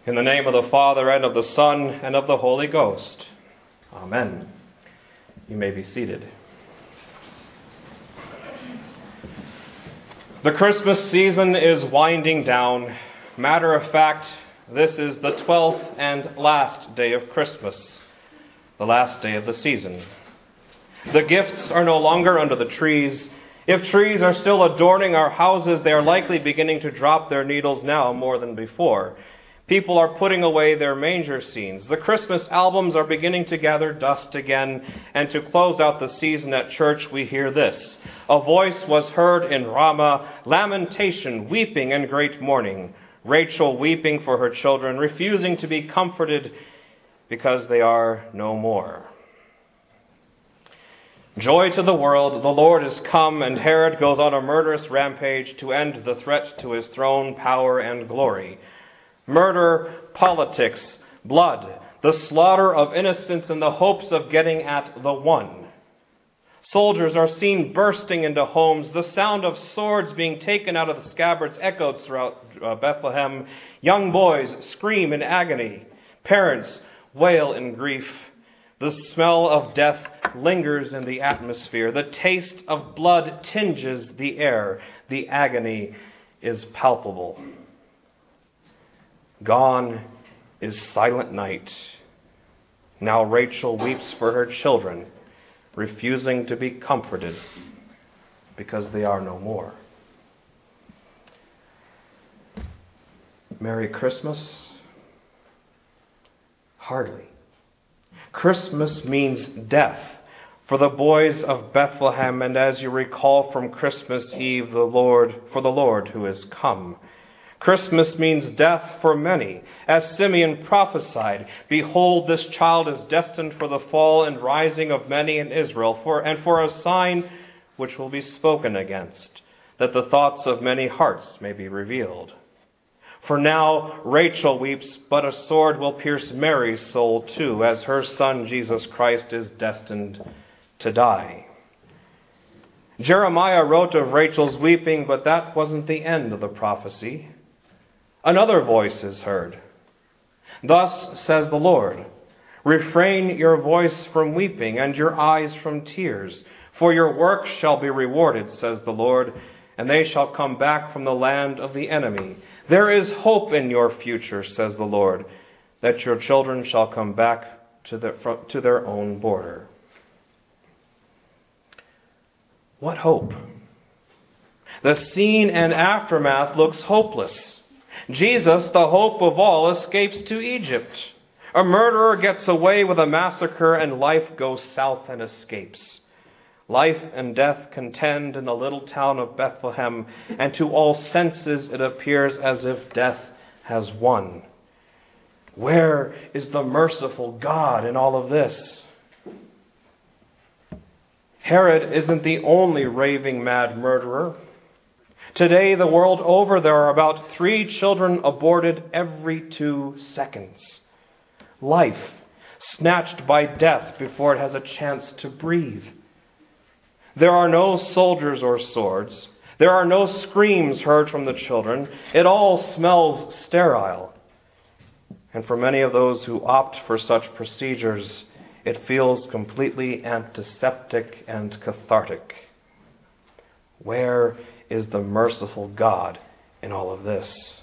In the name of the Father, and of the Son, and of the Holy Ghost. Amen. You may be seated. The Christmas season is winding down. Matter of fact, this is the 12th and last day of Christmas, the last day of the season. The gifts are no longer under the trees. If trees are still adorning our houses, they are likely beginning to drop their needles now more than before. People are putting away their manger scenes. The Christmas albums are beginning to gather dust again. And to close out the season at church, we hear this. A voice was heard in Ramah, lamentation, weeping, and great mourning. Rachel weeping for her children, refusing to be comforted because they are no more. Joy to the world, the Lord is come, and Herod goes on a murderous rampage to end the threat to his throne, power, and glory. Murder, politics, blood, the slaughter of innocents in the hopes of getting at the one. Soldiers are seen bursting into homes. The sound of swords being taken out of the scabbards echoed throughout Bethlehem. Young boys scream in agony. Parents wail in grief. The smell of death lingers in the atmosphere. The taste of blood tinges the air. The agony is palpable. Gone is silent night. Now Rachel weeps for her children, refusing to be comforted because they are no more. Merry Christmas? Hardly. Christmas means death for the boys of Bethlehem, and as you recall from Christmas Eve, the Lord who is come. Christmas means death for many. As Simeon prophesied, behold, this child is destined for the fall and rising of many in Israel, for a sign which will be spoken against, that the thoughts of many hearts may be revealed. For now Rachel weeps, but a sword will pierce Mary's soul too, as her son Jesus Christ is destined to die. Jeremiah wrote of Rachel's weeping, but that wasn't the end of the prophecy. Another voice is heard. Thus says the Lord, refrain your voice from weeping and your eyes from tears, for your work shall be rewarded, says the Lord, and they shall come back from the land of the enemy. There is hope in your future, says the Lord, that your children shall come back to their own border. What hope? The scene and aftermath looks hopeless. Jesus, the hope of all, escapes to Egypt. A murderer gets away with a massacre, and life goes south and escapes. Life and death contend in the little town of Bethlehem, and to all senses it appears as if death has won. Where is the merciful God in all of this? Herod isn't the only raving mad murderer. Today, the world over, there are about 3 children aborted every 2 seconds. Life snatched by death before it has a chance to breathe. There are no soldiers or swords. There are no screams heard from the children. It all smells sterile. And for many of those who opt for such procedures, it feels completely antiseptic and cathartic. Where is the merciful God in all of this?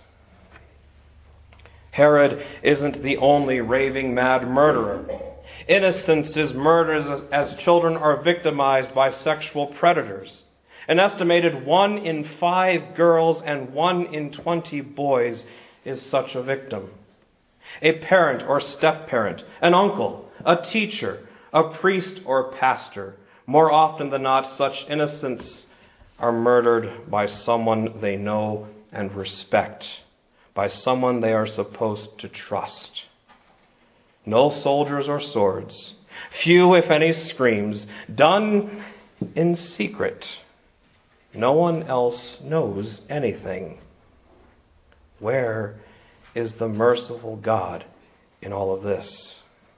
Herod isn't the only raving mad murderer. Innocence is murdered as children are victimized by sexual predators. An estimated 1 in 5 girls and 1 in 20 boys is such a victim. A parent or step-parent, an uncle, a teacher, a priest or pastor, more often than not, such innocents are murdered by someone they know and respect, by someone they are supposed to trust. No soldiers or swords, few if any screams, done in secret. No one else knows anything. Where is the merciful God in all of this?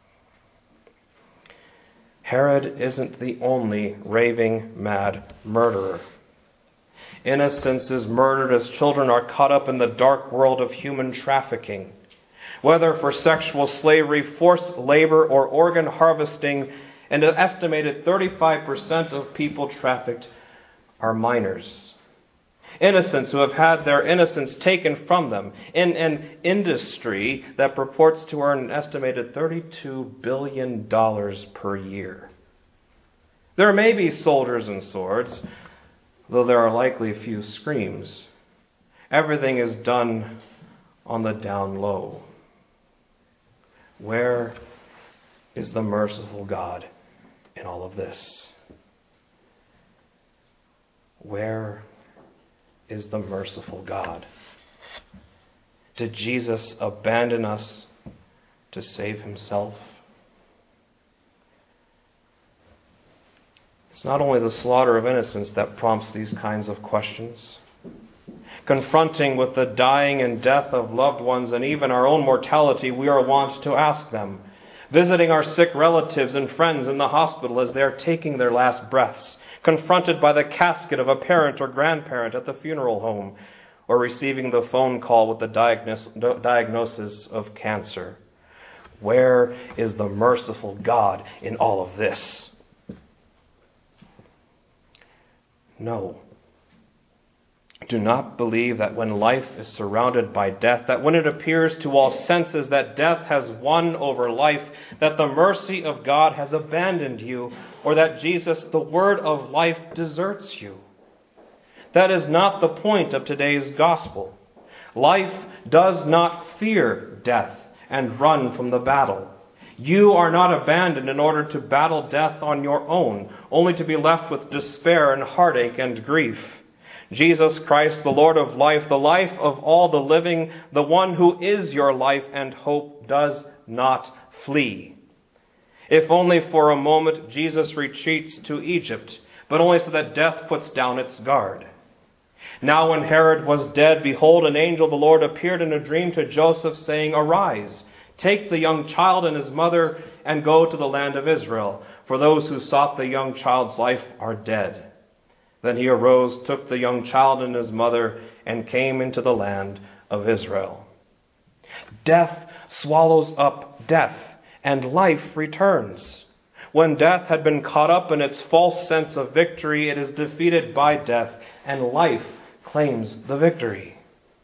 Herod isn't the only raving mad murderer. Innocence is murdered as children are caught up in the dark world of human trafficking. whether for sexual slavery, forced labor, or organ harvesting, and an estimated 35% of people trafficked are minors. Innocents who have had their innocence taken from them in an industry that purports to earn an estimated $32 billion per year. There may be soldiers and swords, though there are likely few screams. Everything is done on the down low. Where is the merciful God in all of this? Where is the merciful God? Did Jesus abandon us to save himself? It's not only the slaughter of innocents that prompts these kinds of questions. Confronting with the dying and death of loved ones and even our own mortality, we are wont to ask them. Visiting our sick relatives and friends in the hospital as they are taking their last breaths. Confronted by the casket of a parent or grandparent at the funeral home, or receiving the phone call with the diagnosis of cancer. Where is the merciful God in all of this? No. Do not believe that when life is surrounded by death, that when it appears to all senses that death has won over life, that the mercy of God has abandoned you, or that Jesus, the Word of life, deserts you. That is not the point of today's gospel. Life does not fear death and run from the battle. You are not abandoned in order to battle death on your own, only to be left with despair and heartache and grief. Jesus Christ, the Lord of life, the life of all the living, the one who is your life and hope, does not flee. If only for a moment Jesus retreats to Egypt, but only so that death puts down its guard. Now when Herod was dead, behold, an angel of the Lord appeared in a dream to Joseph, saying, Arise, take the young child and his mother, and go to the land of Israel, for those who sought the young child's life are dead. Then he arose, took the young child and his mother, and came into the land of Israel. Death swallows up death, and life returns. When death had been caught up in its false sense of victory, it is defeated by death, and life claims the victory.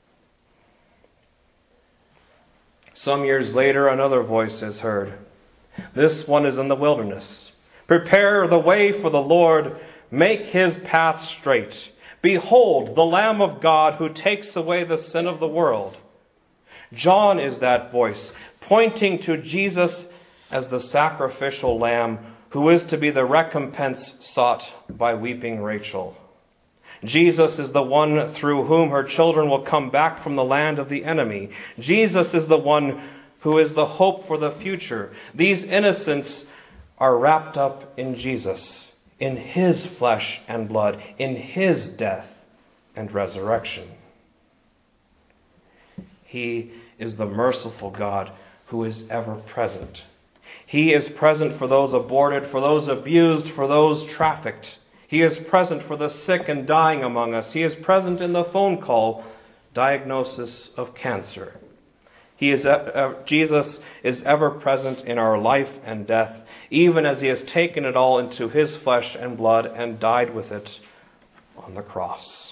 Some years later, another voice is heard. This one is in the wilderness. Prepare the way for the Lord. Make his path straight. Behold, the Lamb of God who takes away the sin of the world. John is that voice, pointing to Jesus as the sacrificial lamb who is to be the recompense sought by weeping Rachel. Jesus is the one through whom her children will come back from the land of the enemy. Jesus is the one who is the hope for the future. These innocents are wrapped up in Jesus, in his flesh and blood, in his death and resurrection. He is the merciful God who is ever present. He is present for those aborted, for those abused, for those trafficked. He is present for the sick and dying among us. He is present in the phone call diagnosis of cancer. Jesus is ever present in our life and death, even as he has taken it all into his flesh and blood and died with it on the cross.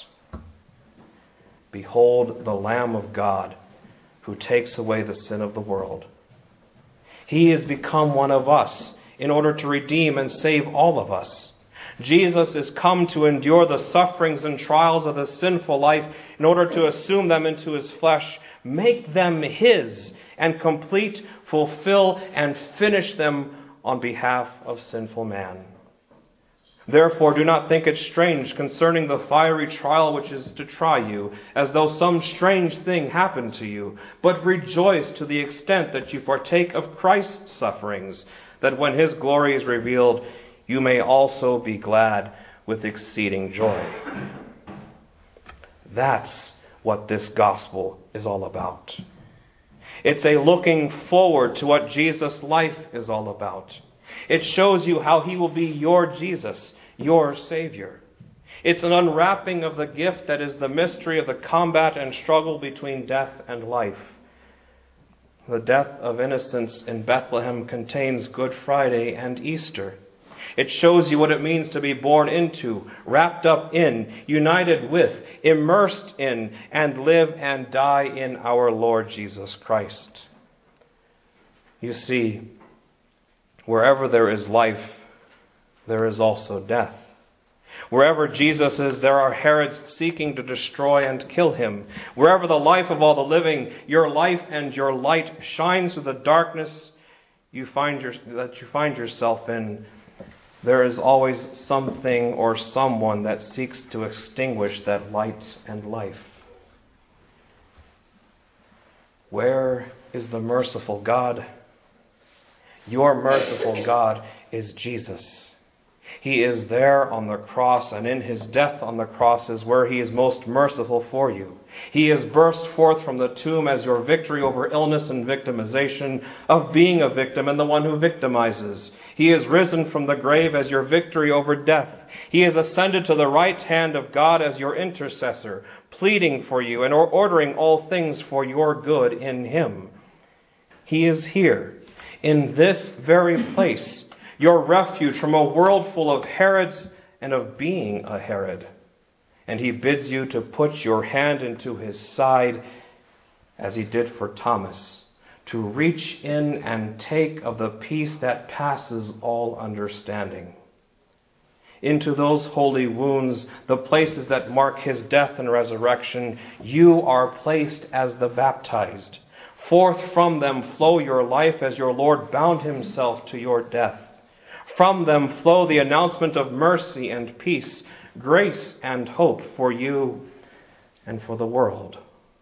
Behold the Lamb of God who takes away the sin of the world. He has become one of us in order to redeem and save all of us. Jesus is come to endure the sufferings and trials of the sinful life in order to assume them into his flesh, make them his, and complete, fulfill, and finish them on behalf of sinful man. Therefore, do not think it strange concerning the fiery trial which is to try you, as though some strange thing happened to you, but rejoice to the extent that you partake of Christ's sufferings, that when his glory is revealed, you may also be glad with exceeding joy. That's what this gospel is all about. It's a looking forward to what Jesus' life is all about. It shows you how he will be your Jesus, your Savior. It's an unwrapping of the gift that is the mystery of the combat and struggle between death and life. The death of innocents in Bethlehem contains Good Friday and Easter. It shows you what it means to be born into, wrapped up in, united with, immersed in, and live and die in our Lord Jesus Christ. You see, wherever there is life, there is also death. Wherever Jesus is, there are Herods seeking to destroy and kill him. Wherever the life of all the living, your life and your light shines through the darkness that you find yourself in, there is always something or someone that seeks to extinguish that light and life. Where is the merciful God? Your merciful God is Jesus. He is there on the cross, and in his death on the cross is where he is most merciful for you. He has burst forth from the tomb as your victory over illness and victimization, of being a victim and the one who victimizes. He is risen from the grave as your victory over death. He has ascended to the right hand of God as your intercessor, pleading for you and ordering all things for your good in him. He is here, in this very place, your refuge from a world full of Herods and of being a Herod. And he bids you to put your hand into his side, as he did for Thomas, to reach in and take of the peace that passes all understanding. Into those holy wounds, the places that mark his death and resurrection, you are placed as the baptized. Forth from them flow your life as your Lord bound himself to your death. From them flow the announcement of mercy and peace, grace and hope for you and for the world.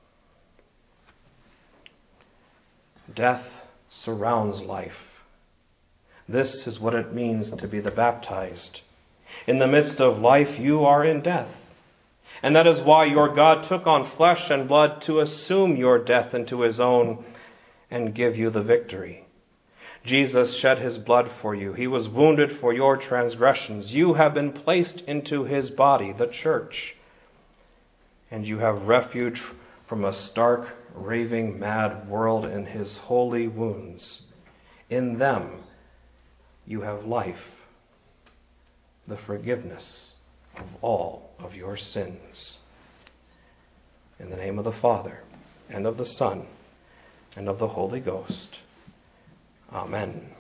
Death surrounds life. This is what it means to be the baptized. In the midst of life, you are in death. And that is why your God took on flesh and blood to assume your death into his own and give you the victory. Jesus shed his blood for you. He was wounded for your transgressions. You have been placed into his body, the church. And you have refuge from a stark, raving, mad world in his holy wounds. In them you have life, the forgiveness of all of your sins. In the name of the Father, and of the Son, and of the Holy Ghost. Amen.